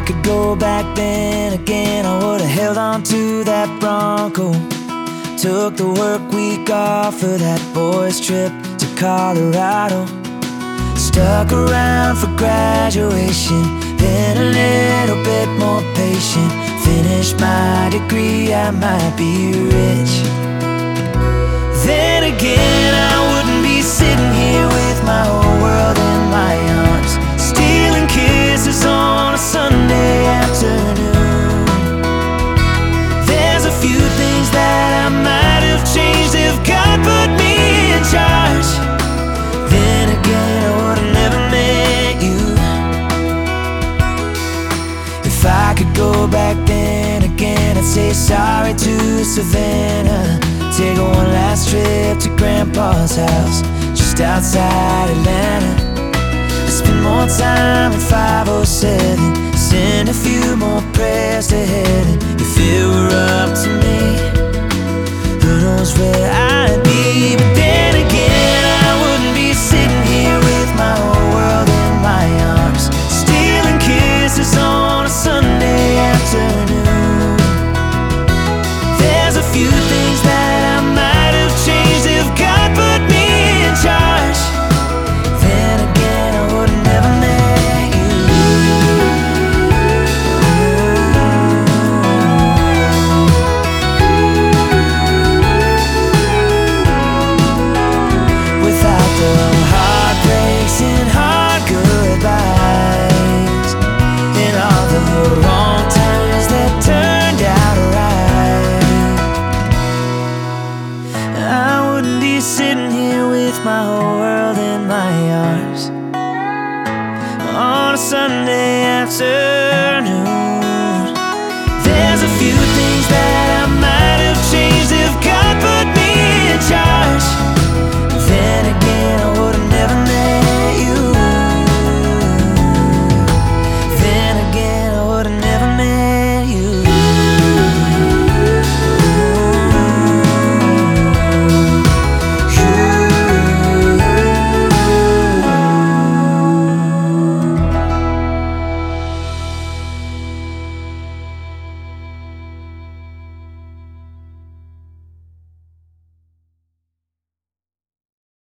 could go back then again, I would've held on to that Bronco. Took the work week off for that boys' trip to Colorado. Stuck around for graduation, been a little bit more patient. Finished my degree, I might be rich. Then again, I wouldn't be sitting here with my whole world in my arms, stealing kisses on a Sunday afternoon. There's a few things that I might have changed if God put me in charge. Then again, I would've never met you. If I could go back then again, I'd say sorry to Savannah. Take one last trip to Grandpa's house just outside Atlanta. Spend more time at 507, send a few more prayers to heaven.